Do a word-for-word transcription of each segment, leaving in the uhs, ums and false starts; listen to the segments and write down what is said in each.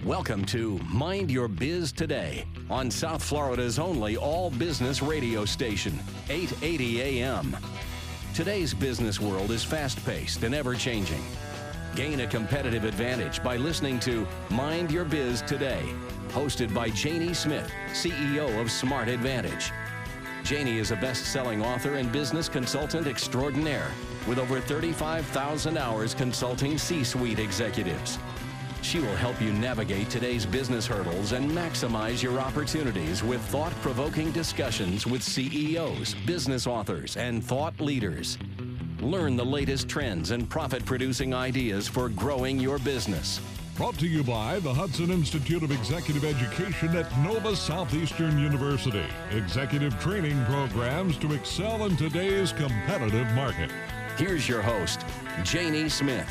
Welcome to Mind Your Biz Today on South Florida's only all-business radio station, eight eighty A M. Today's business world is fast-paced and ever-changing. Gain a competitive advantage by listening to Mind Your Biz Today, hosted by Janie Smith, C E O of Smart Advantage. Janie is a best-selling author and business consultant extraordinaire with over thirty-five thousand hours consulting C-suite executives. She will help you navigate today's business hurdles and maximize your opportunities with thought-provoking discussions with C E Os, business authors, and thought leaders. Learn the latest trends and profit-producing ideas for growing your business. Brought to you by the Hudson Institute of Executive Education at Nova Southeastern University. Executive training programs to excel in today's competitive market. Here's your host, Janie Smith.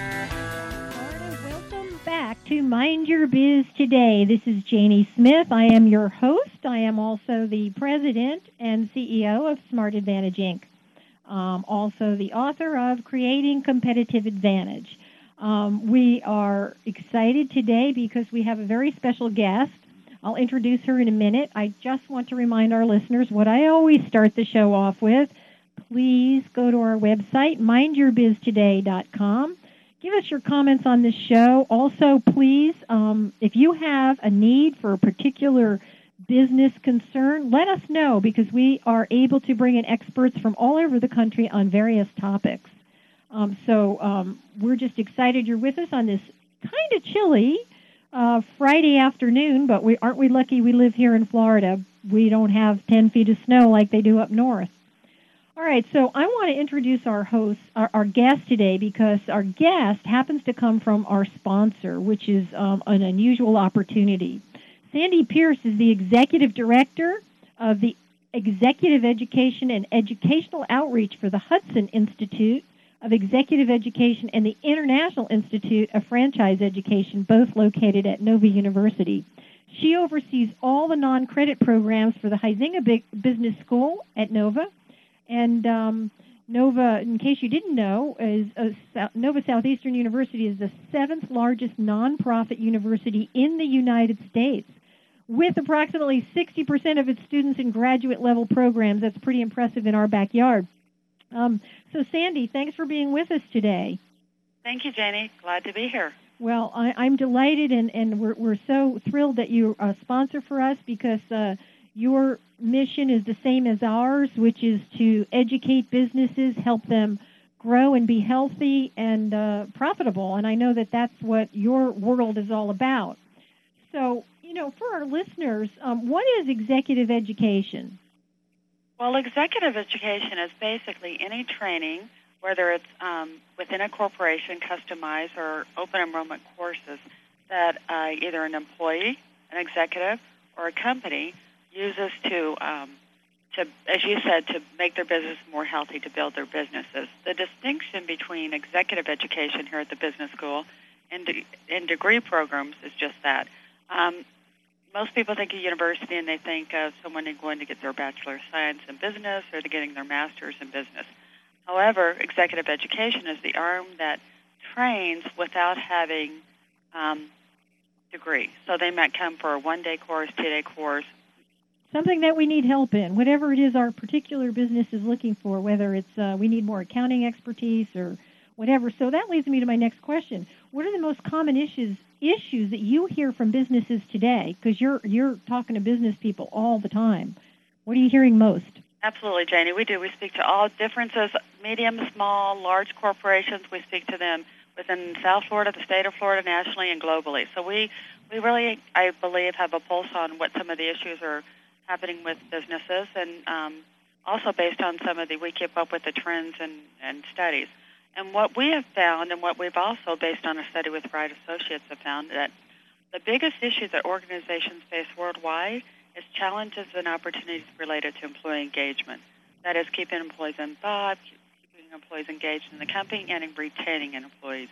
Welcome back to Mind Your Biz Today. This is Janie Smith. I am your host. I am also the president and C E O of Smart Advantage, Incorporated. Um, also the author of Creating Competitive Advantage. Um, we are excited today because we have a very special guest. I'll introduce her in a minute. I just want to remind our listeners what I always start the show off with. Please go to our website, mind your biz today dot com. Give us your comments on this show. Also, please, um, if you have a need for a particular business concern, let us know because we are able to bring in experts from all over the country on various topics. Um, so um, we're just excited you're with us on this kind of chilly uh, Friday afternoon, but we aren't we lucky we live here in Florida. We don't have ten feet of snow like they do up north. All right, so I want to introduce our host, our, our guest today, because our guest happens to come from our sponsor, which is um, an unusual opportunity. Sandy Pierce is the executive director of the Executive Education and Educational Outreach for the Hudson Institute of Executive Education and the International Institute of Franchise Education, both located at Nova University. She oversees all the non-credit programs for the Huizenga Business School at Nova. And um, Nova, in case you didn't know, is uh, Nova Southeastern University is the seventh largest nonprofit university in the United States, with approximately sixty percent of its students in graduate-level programs. That's pretty impressive in our backyard. Um, so, Sandy, thanks for being with us today. Thank you, Janie. Glad to be here. Well, I, I'm delighted, and, and we're, we're so thrilled that you're a sponsor for us because uh, your mission is the same as ours, which is to educate businesses, help them grow and be healthy and uh, profitable. And I know that that's what your world is all about. So, you know, for our listeners, um, what is executive education? Well, executive education is basically any training, whether it's um, within a corporation, customized, or open enrollment courses that uh, either an employee, an executive, or a company uses to, um, to, as you said, to make their business more healthy, to build their businesses. The distinction between executive education here at the business school and, de- and degree programs is just that. Um, Most people think of university and they think of someone going to get their Bachelor of Science in business or they're getting their master's in business. However, executive education is the arm that trains without having um, degree. So they might come for a one-day course, two-day course. Something that we need help in, whatever it is our particular business is looking for, whether it's uh, we need more accounting expertise or whatever. So that leads me to my next question. What are the most common issues issues that you hear from businesses today? Because you're you're talking to business people all the time. What are you hearing most? Absolutely, Janie. We do. We speak to all differences, medium, small, large corporations. We speak to them within South Florida, the state of Florida, nationally, and globally. So we, we really, I believe, have a pulse on what some of the issues are happening with businesses, and um, also based on some of the, we keep up with the trends and, and studies. And what we have found, and what we've also, based on a study with Wright Associates, have found that the biggest issue that organizations face worldwide is challenges and opportunities related to employee engagement. That is, keeping employees involved, keeping employees engaged in the company, and in retaining employees.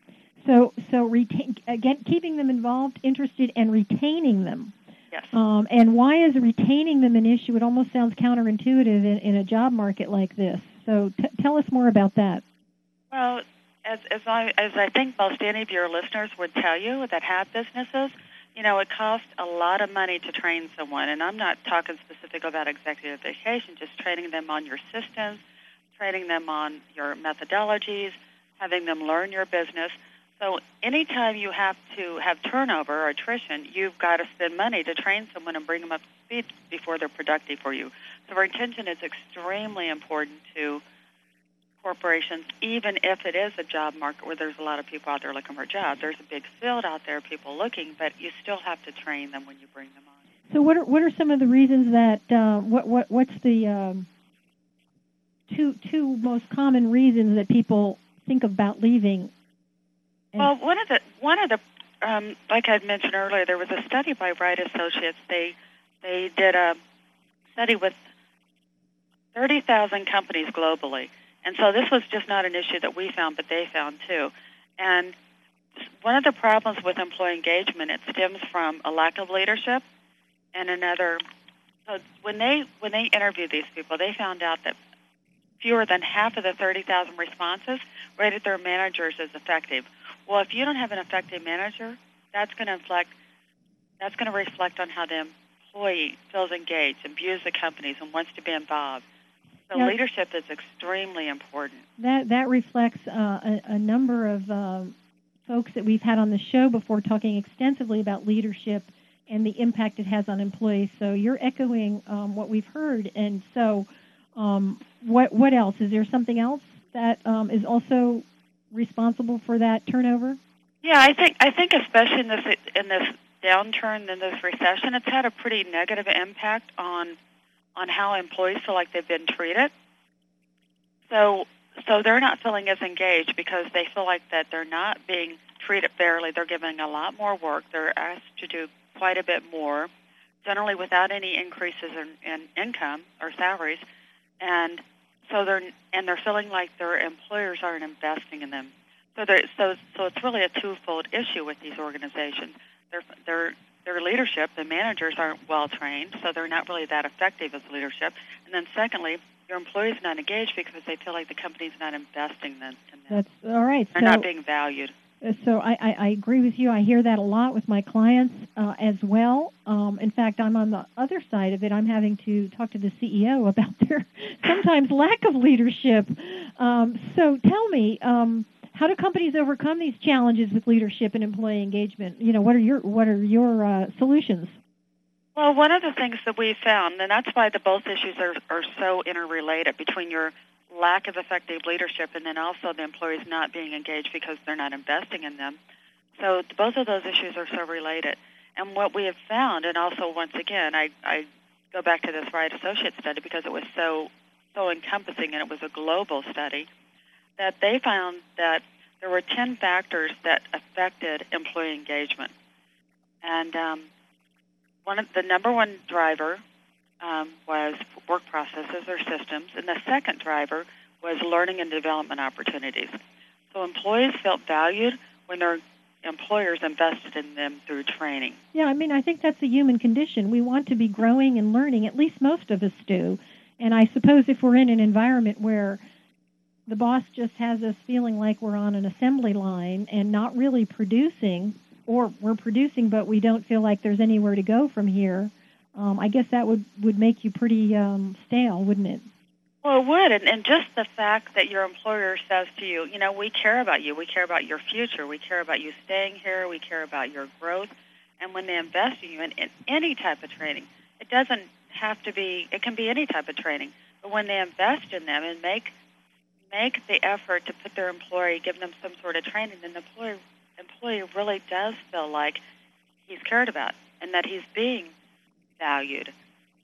So, so retain, again, keeping them involved, interested, and retaining them. Yes. Um, and why is retaining them an issue? It almost sounds counterintuitive in, in a job market like this. So t- tell us more about that. Well, as as I as I think most any of your listeners would tell you that have businesses, you know, it costs a lot of money to train someone, and I'm not talking specific about executive education, just training them on your systems, training them on your methodologies, having them learn your business. So anytime you have to have turnover or attrition, you've got to spend money to train someone and bring them up to speed before they're productive for you. So retention is extremely important to corporations, even if it is a job market where there's a lot of people out there looking for a job. There's a big field out there, people looking, but you still have to train them when you bring them on. So what are what are some of the reasons that uh, what what what's the um, two two most common reasons that people think about leaving? Well, one of the one of the um, like I had mentioned earlier, there was a study by Wright Associates. They they did a study with thirty thousand companies globally, and so this was just not an issue that we found, but they found too. And one of the problems with employee engagement, it stems from a lack of leadership, and another. So when they when they interviewed these people, they found out that fewer than half of the thirty thousand responses rated their managers as effective. Well, if you don't have an effective manager, that's going to reflect that's going to reflect on how the employee feels engaged and views the companies and wants to be involved. So yeah, leadership is extremely important. That that reflects uh, a, a number of uh, folks that we've had on the show before talking extensively about leadership and the impact it has on employees. So you're echoing um, what we've heard. And so um, what what else? Is there something else that um, is also responsible for that turnover? Yeah, I think I think especially in this in this downturn, in this recession, it's had a pretty negative impact on on how employees feel like they've been treated. So so they're not feeling as engaged because they feel like that they're not being treated fairly. They're given a lot more work. They're asked to do quite a bit more, generally without any increases in, in income or salaries, and So they're and they're feeling like their employers aren't investing in them. So they're, so so it's really a twofold issue with these organizations. Their their their leadership, the managers aren't well trained, so they're not really that effective as leadership. And then secondly, your employees are not engaged because they feel like the company's not investing in them. That's all right. They're so, not being valued. So I, I, I agree with you. I hear that a lot with my clients uh, as well. Um, in fact, I'm on the other side of it. I'm having to talk to the C E O about their sometimes lack of leadership. Um, so tell me, um, how do companies overcome these challenges with leadership and employee engagement? You know, what are your what are your uh, solutions? Well, one of the things that we found, and that's why the both issues are, are so interrelated between your lack of effective leadership and then also the employees not being engaged because they're not investing in them. So both of those issues are so related. And what we have found, and also once again, I, I go back to this Wright Associates study because it was so so encompassing and it was a global study, that they found that there were ten factors that affected employee engagement. And um, one of the number one driver Um, was work processes or systems, and the second driver was learning and development opportunities. So employees felt valued when their employers invested in them through training. Yeah, I mean, I think that's a human condition. We want to be growing and learning, at least most of us do. And I suppose if we're in an environment where the boss just has us feeling like we're on an assembly line and not really producing, or we're producing but we don't feel like there's anywhere to go from here, Um, I guess that would, would make you pretty um, stale, wouldn't it? Well, it would, and, and just the fact that your employer says to you, you know, we care about you, we care about your future, we care about you staying here, we care about your growth, and when they invest in you in, in any type of training, it doesn't have to be, it can be any type of training, but when they invest in them and make make the effort to put their employee, give them some sort of training, then the employee, employee really does feel like he's cared about and that he's being valued.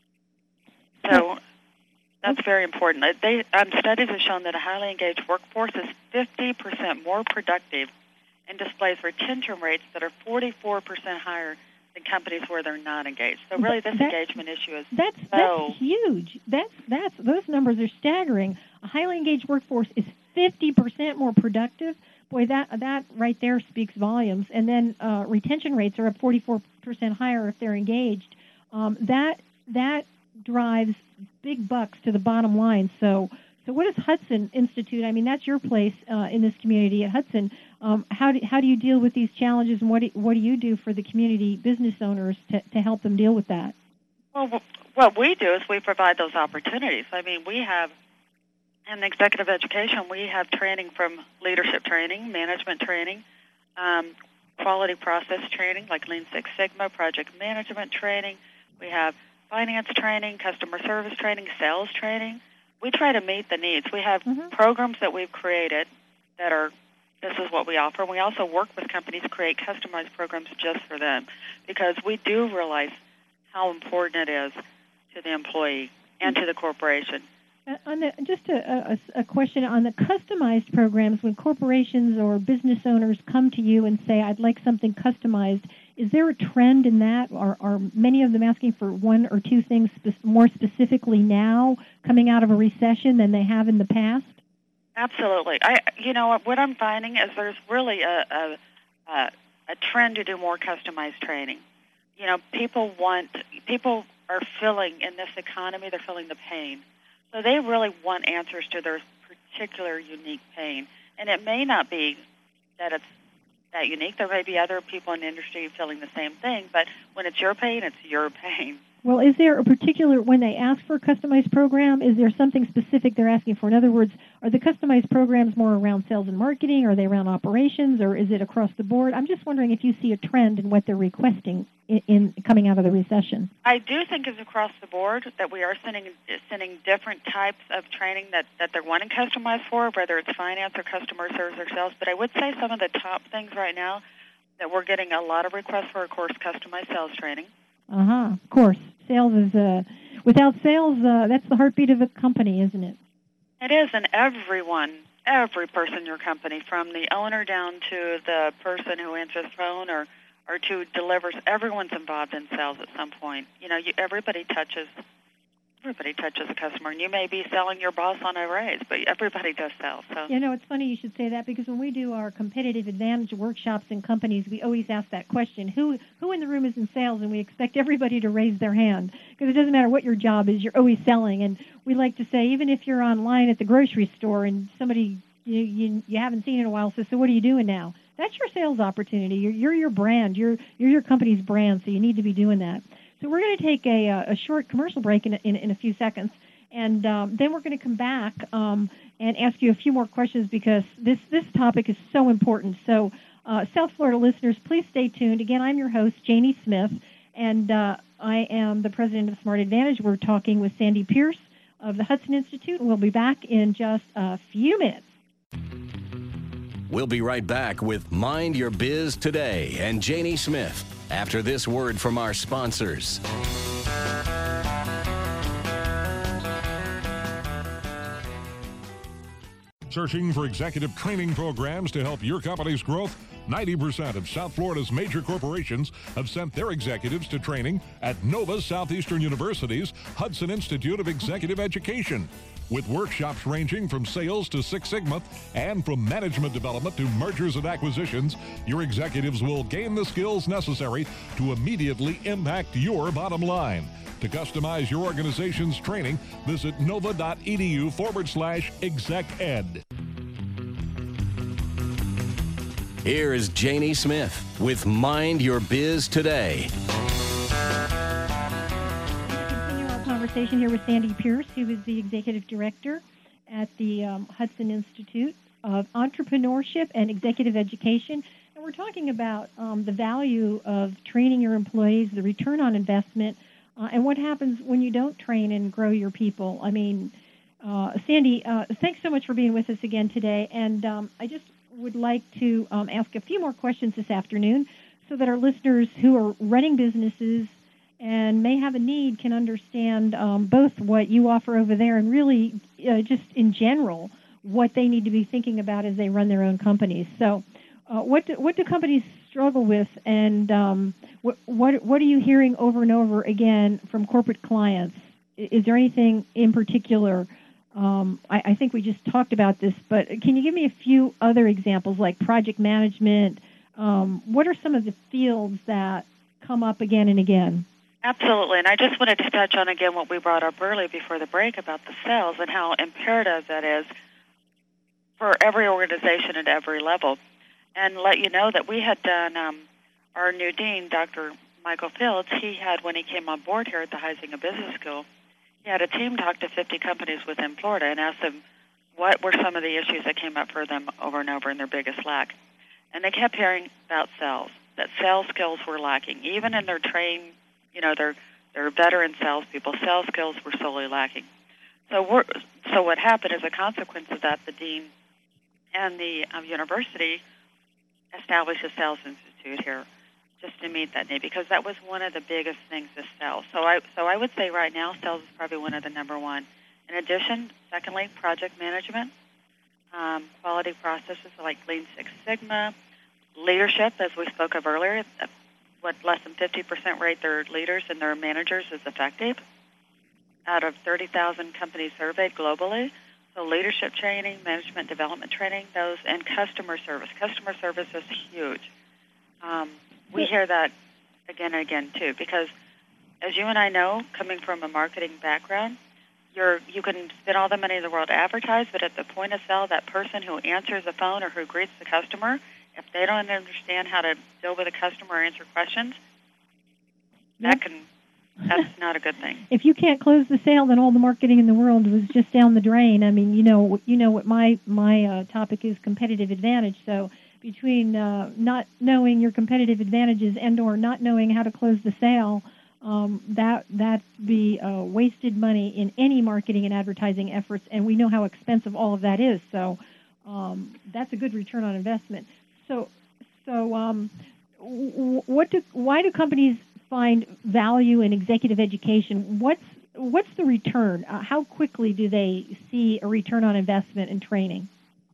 So that's very important. They, um, studies have shown that a highly engaged workforce is fifty percent more productive and displays retention rates that are forty-four percent higher than companies where they're not engaged. So really this that, engagement issue is that's, so... That's huge. That's, that's, those numbers are staggering. A highly engaged workforce is fifty percent more productive. Boy, that that right there speaks volumes. And then uh, retention rates are up forty-four percent higher if they're engaged. Um, that that drives big bucks to the bottom line. So So what does Hudson Institute, I mean, that's your place uh, in this community at Hudson. Um, how, do, how do you deal with these challenges, and what do, what do you do for the community business owners to, to help them deal with that? Well, what we do is we provide those opportunities. I mean, we have, in executive education, we have training from leadership training, management training, um, quality process training like Lean Six Sigma, project management training. We have finance training, customer service training, sales training. We try to meet the needs. We have mm-hmm. programs that we've created that are, this is what we offer. We also work with companies to create customized programs just for them, because we do realize how important it is to the employee and to the corporation. Uh, on the, just a, a, a question on the customized programs. When corporations or business owners come to you and say, I'd like something customized, is there a trend in that? Are, are many of them asking for one or two things spe- more specifically now, coming out of a recession, than they have in the past? Absolutely. I, you know, what I'm finding is there's really a, a, a, a trend to do more customized training. You know, people want, people are feeling, in this economy, they're feeling the pain. So they really want answers to their particular unique pain. And it may not be that it's that unique. There may be other people in the industry feeling the same thing, but when it's your pain, it's your pain. Well, is there a particular, when they ask for a customized program, is there something specific they're asking for? In other words, are the customized programs more around sales and marketing? Are they around operations, or is it across the board? I'm just wondering if you see a trend in what they're requesting in, in coming out of the recession. I do think it's across the board that we are sending sending different types of training that, that they're wanting customized for, whether it's finance or customer service or sales. But I would say some of the top things right now that we're getting a lot of requests for, of course, customized sales training. Uh-huh, of course. Sales is, uh, without sales, uh, that's the heartbeat of a company, isn't it? It is, and everyone, every person in your company, from the owner down to the person who answers the phone or, or to delivers, everyone's involved in sales at some point. You know, you, everybody touches Everybody touches a customer, and you may be selling your boss on a raise, but everybody does sell. So. You know, it's funny you should say that, because when we do our competitive advantage workshops in companies, we always ask that question, who who in the room is in sales, and we expect everybody to raise their hand, because it doesn't matter what your job is, you're always selling. And we like to say, even if you're online at the grocery store and somebody you you, you haven't seen in a while says, so what are you doing now? That's your sales opportunity. You're, you're your brand. You're, you're your company's brand, so you need to be doing that. So we're going to take a, a short commercial break in, in, in a few seconds, and um, then we're going to come back um, and ask you a few more questions, because this, this topic is so important. So uh, South Florida listeners, please stay tuned. Again, I'm your host, Janie Smith, and uh, I am the president of Smart Advantage. We're talking with Sandy Pierce of the Hudson Institute, and we'll be back in just a few minutes. We'll be right back with Mind Your Biz Today and Janie Smith after this word from our sponsors. Searching for executive training programs to help your company's growth? ninety percent of South Florida's major corporations have sent their executives to training at Nova Southeastern University's Hudson Institute of Executive Education. With workshops ranging from sales to Six Sigma and from management development to mergers and acquisitions, your executives will gain the skills necessary to immediately impact your bottom line. To customize your organization's training, visit nova.edu forward slash exec ed. Here is Janie Smith with Mind Your Biz Today. Conversation here with Sandy Pierce, who is the executive director at the um, Hudson Institute of Entrepreneurship and Executive Education. And we're talking about um, the value of training your employees, the return on investment, uh, and what happens when you don't train and grow your people. I mean, uh, Sandy, uh, thanks so much for being with us again today. And um, I just would like to um, ask a few more questions this afternoon so that our listeners who are running businesses and may have a need can understand um, both what you offer over there and really uh, just in general what they need to be thinking about as they run their own companies. So uh, what, do, what do companies struggle with, and um, what, what what are you hearing over and over again from corporate clients? Is there anything in particular? Um, I, I think we just talked about this, but can you give me a few other examples, like project management? Um, what are some of the fields that come up again and again? Absolutely, and I just wanted to touch on again what we brought up earlier before the break about the sales and how imperative that is for every organization at every level. And let you know that we had done, um, our new dean, Doctor Michael Fields, he had, when he came on board here at the Huizenga Business School, he had a team talk to fifty companies within Florida and ask them what were some of the issues that came up for them over and over in their biggest lack. And they kept hearing about sales, that sales skills were lacking. Even in their train, you know, their their veteran salespeople, sales skills were solely lacking. So we're, so what happened as a consequence of that, the dean and the um, university established a sales institute here just to meet that need, because that was one of the biggest things to sell. So I so I would say right now sales is probably one of the number one. In addition, secondly, project management, um, quality processes like Lean Six Sigma, leadership, as we spoke of earlier, what less than fifty percent rate their leaders and their managers is effective out of thirty thousand companies surveyed globally. So leadership training, management development training, those, and customer service. Customer service is huge. Um, we hear that again and again, too, because as you and I know, coming from a marketing background, you're, you can spend all the money in the world to advertise, but at the point of sale, that person who answers the phone or who greets the customer, if they don't understand how to deal with a customer or answer questions, Yep. that can... That's not a good thing. If you can't close the sale, then all the marketing in the world was just down the drain. I mean, you know, you know what my my uh, topic is, competitive advantage. So between uh, not knowing your competitive advantages and or not knowing how to close the sale, um, that that be uh, wasted money in any marketing and advertising efforts. And we know how expensive all of that is. So um, that's a good return on investment. So so um, what do why do companies find value in executive education? What's what's the return? Uh, how quickly do they see a return on investment in training?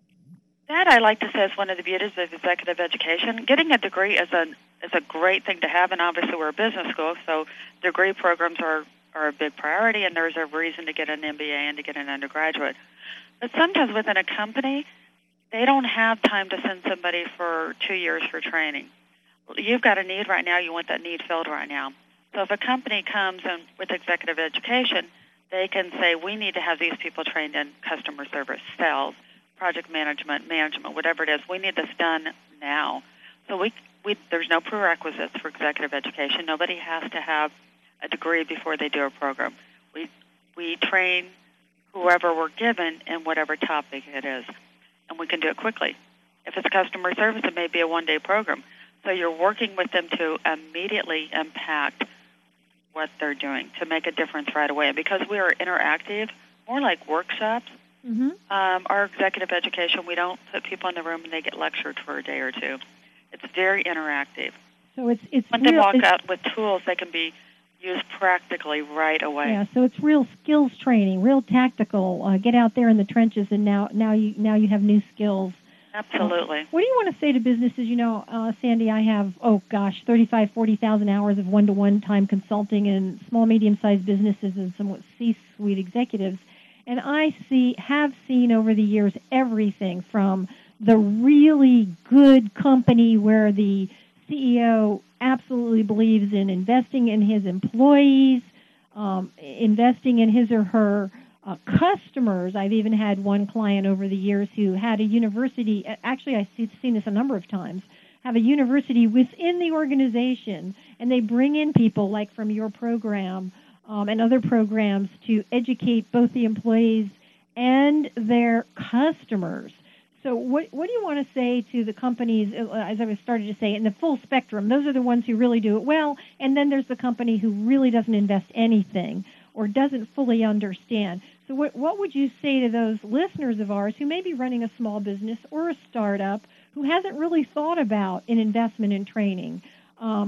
That I like to say is one of the beauties of executive education. Getting a degree is a is a great thing to have, and obviously we're a business school, so degree programs are are a big priority, and there's a reason to get an M B A and to get an undergraduate. But sometimes within a company, they don't have time to send somebody for two years for training. You've got a need right now, you want that need filled right now. So if a company comes in with executive education, they can say, we need to have these people trained in customer service, sales, project management, management, whatever it is. We need this done now. So we, we there's no prerequisites for executive education. Nobody has to have a degree before they do a program. We, we train whoever we're given in whatever topic it is, and we can do it quickly. If it's customer service, it may be a one-day program. So you're working with them to immediately impact what they're doing, to make a difference right away. And because we are interactive, more like workshops, mm-hmm. um, our executive education, we don't put people in the room and they get lectured for a day or two. It's very interactive. So it's it's when real, they walk it's, out with tools, they can be used practically right away. Yeah, so it's real skills training, real tactical. Uh, get out there in the trenches, and now now you now you have new skills. Absolutely. Uh, what do you want to say to businesses? You know, uh, Sandy, I have, oh gosh, thirty-five, forty thousand hours of one-to-one time consulting in small, medium-sized businesses and somewhat C-suite executives. And I see, have seen over the years everything from the really good company where the C E O absolutely believes in investing in his employees, um, investing in his or her Uh, customers. I've even had one client over the years who had a university, actually I've seen this a number of times, have a university within the organization, and they bring in people like from your program um, and other programs to educate both the employees and their customers. So what what do you want to say to the companies, as I was started to say, in the full spectrum? Those are the ones who really do it well, and then there's the company who really doesn't invest anything or doesn't fully understand. So what, what would you say to those listeners of ours who may be running a small business or a startup who hasn't really thought about an investment in training? Um,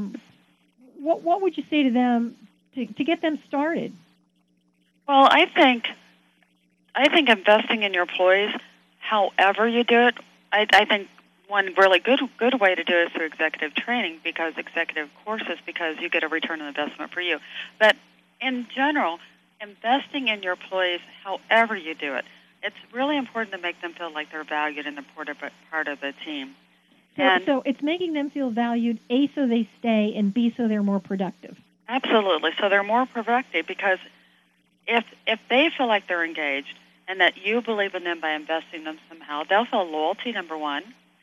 what, what would you say to them to, to get them started? Well, I think I think investing in your employees, however you do it, I, I think one really good good way to do it is through executive training, because executive courses, because you get a return on investment for you. But in general, investing in your employees, however you do it, it's really important to make them feel like they're valued and they're part of the team. So, and so it's making them feel valued, A, so they stay, and B, so they're more productive. Absolutely. So they're more productive because if if they feel like they're engaged and that you believe in them by investing in them somehow, they'll feel loyalty, number one,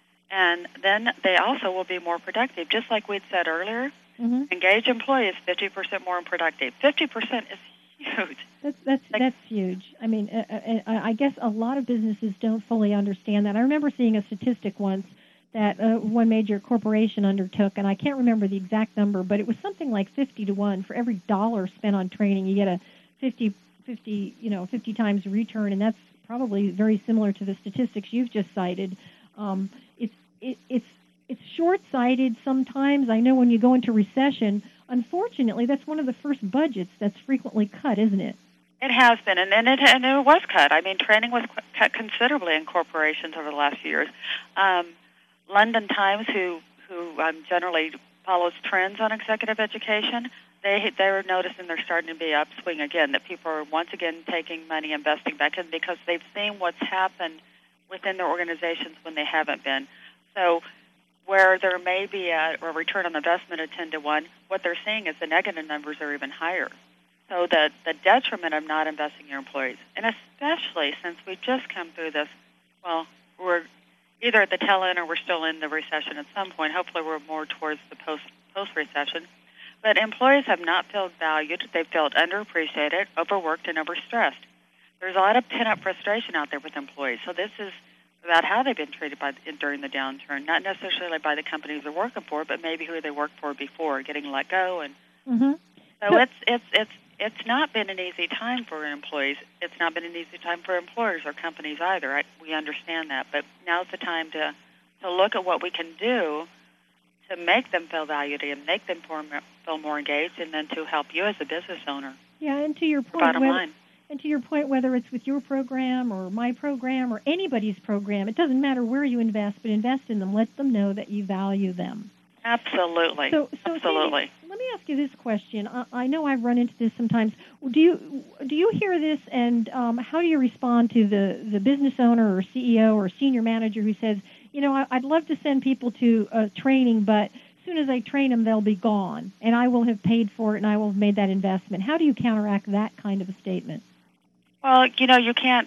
and then they also will be more productive. Just like we'd said earlier, Mm-hmm. engaged employees fifty percent more productive. fifty percent is huge. That's that's Like, that's huge. I mean, uh, uh, I guess a lot of businesses don't fully understand that. I remember seeing a statistic once that uh, one major corporation undertook, and I can't remember the exact number, but it was something like fifty to one. For every dollar spent on training, you get a fifty, fifty, you know, fifty times return, and that's probably very similar to the statistics you've just cited. Um, it's it, it's it's short-sighted sometimes. I know when you go into recession, unfortunately, that's one of the first budgets that's frequently cut, isn't it? it has been, and, and, it, and it was cut. I mean, training was qu- cut considerably in corporations over the last few years. Um, London Times, who who um, generally follows trends on executive education, they they're noticing they're starting to be upswing again. That people are once again taking money, investing back in because they've seen what's happened within their organizations when they haven't been. So, where there may be a, a return on investment of ten to one, what they're seeing is the negative numbers are even higher. So the the detriment of not investing in your employees, and especially since we just come through this, well, we're either at the tail end or we're still in the recession at some point. Hopefully we're more towards the post, post-recession. But employees have not felt valued. They've felt underappreciated, overworked, and overstressed. There's a lot of pent-up frustration out there with employees. So this is about how they've been treated by during the downturn, not necessarily by the companies they're working for, but maybe who they worked for before, getting let go. And Mm-hmm. so, so it's it's it's it's not been an easy time for employees. It's not been an easy time for employers or companies either. I, we understand that, but now's the time to to look at what we can do to make them feel valued and make them feel more engaged, and then to help you as a business owner. Yeah, and to your point, Bottom whether, line. and to your point, whether it's with your program or my program or anybody's program, it doesn't matter where you invest, but invest in them. Let them know that you value them. Absolutely. So, so Absolutely. Sandy, let me ask you this question. I, I know I've run into this sometimes. Do you do you hear this, and um, how do you respond to the, the business owner or C E O or senior manager who says, you know, I, I'd love to send people to uh, training, but as soon as I train them, they'll be gone, and I will have paid for it, and I will have made that investment. How do you counteract that kind of a statement? Well, you know, you can't.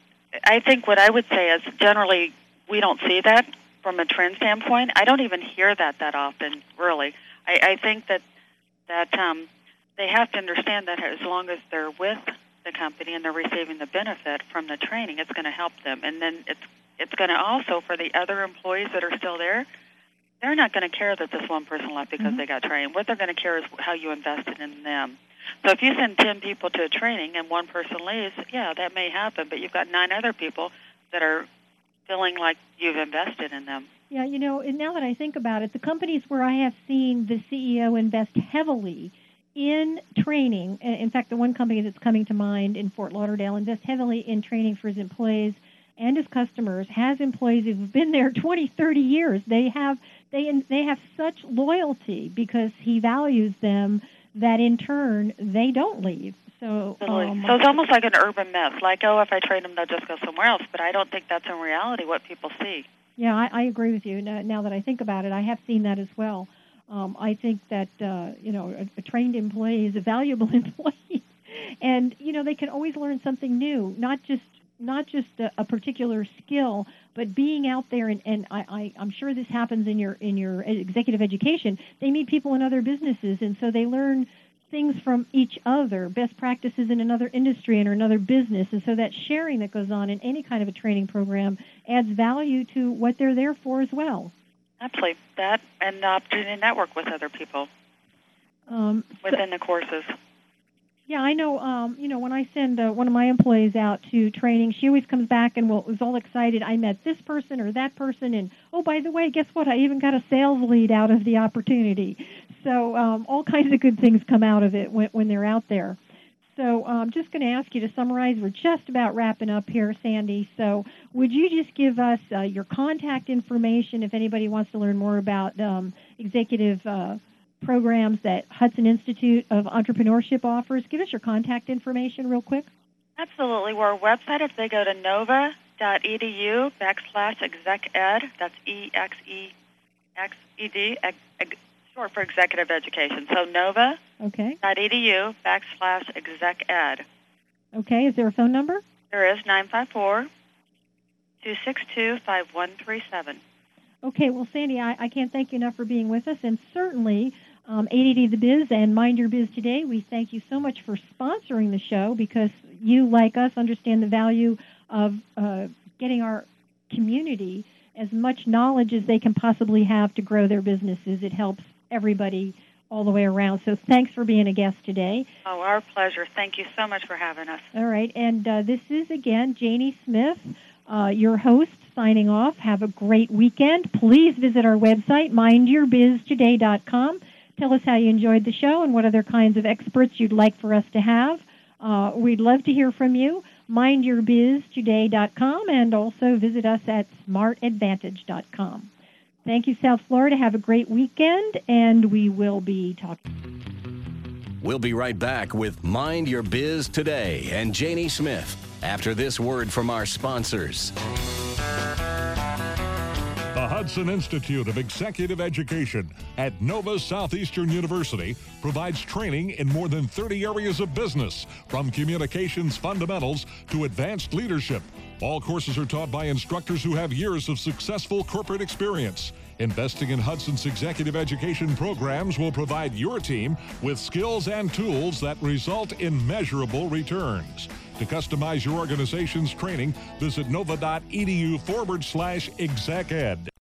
I think what I would say is generally we don't see that from a trend standpoint. I don't even hear that that often, really. I, I think that that um, they have to understand that as long as they're with the company and they're receiving the benefit from the training, it's going to help them. And then it's it's going to also, for the other employees that are still there, they're not going to care that this one person left because mm-hmm. they got trained. What they're going to care is how you invested in them. So if you send ten people to a training and one person leaves, yeah, that may happen, but you've got nine other people that are feeling like you've invested in them. Yeah, you know, and now that I think about it, the companies where I have seen the C E O invest heavily in training, in fact, the one company that's coming to mind in Fort Lauderdale invest heavily in training for his employees and his customers, has employees who've been there twenty, thirty years. They have they they have such loyalty because he values them that in turn they don't leave. So, um, so it's almost like an urban myth, like, oh, if I train them, they'll just go somewhere else. But I don't think that's in reality what people see. Yeah, I, I agree with you. Now, now that I think about it, I have seen that as well. Um, I think that, uh, you know, a, a trained employee is a valuable employee. And, you know, they can always learn something new, not just not just a, a particular skill, but being out there. And, and I, I, I'm sure this happens in your in your executive education. They meet people in other businesses, and so they learn things from each other, best practices in another industry or another business. And so that sharing that goes on in any kind of a training program adds value to what they're there for as well. Absolutely. That and the opportunity to network with other people um, within so, the courses. Yeah, I know, um, you know, when I send uh, one of my employees out to training, she always comes back and will, is all excited. I met this person or that person, and, oh, by the way, guess what? I even got a sales lead out of the opportunity. So um, all kinds of good things come out of it when, when they're out there. So I'm um, just going to ask you to summarize. We're just about wrapping up here, Sandy. So would you just give us uh, your contact information if anybody wants to learn more about um, executive uh, programs that Hudson Institute of Entrepreneurship offers? Give us your contact information real quick. Absolutely. We're a website. If they go to nova dot e d u backslash exec ed, that's E X E X E D, short for executive education. So nova Okay. dot edu backslash exec ed. Okay. Is there a phone number? There is nine five four, two six two, five one three seven. Okay. Well, Sandy, I, I can't thank you enough for being with us, and certainly um, eight eighty The Biz and Mind Your Biz Today, we thank you so much for sponsoring the show because you, like us, understand the value of uh, getting our community as much knowledge as they can possibly have to grow their businesses. It helps everybody all the way around. So thanks for being a guest today. Oh, our pleasure. Thank you so much for having us. All right. And uh, this is, again, Janie Smith, uh, your host, signing off. Have a great weekend. Please visit our website, mind your biz today dot com. Tell us how you enjoyed the show and what other kinds of experts you'd like for us to have. Uh, we'd love to hear from you. mind your biz today dot com, and also visit us at smart advantage dot com. Thank you, South Florida. Have a great weekend, and we will be talking. We'll be right back with Mind Your Biz Today and Janie Smith after this word from our sponsors. The Hudson Institute of Executive Education at Nova Southeastern University provides training in more than thirty areas of business, from communications fundamentals to advanced leadership. All courses are taught by instructors who have years of successful corporate experience. Investing in Hudson's executive education programs will provide your team with skills and tools that result in measurable returns. To customize your organization's training, visit nova dot edu forward slash exec ed.